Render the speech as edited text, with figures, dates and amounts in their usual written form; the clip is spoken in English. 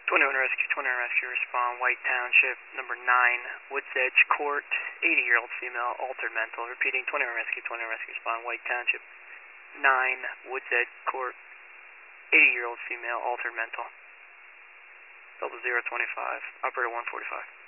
21 Rescue, respond, White Township, number 9, Woods Edge Court, 80-year-old female, altered mental. Repeating, 21 Rescue, respond, White Township, 9, Woods Edge Court, 80-year-old female, altered mental. 0025, operator 145.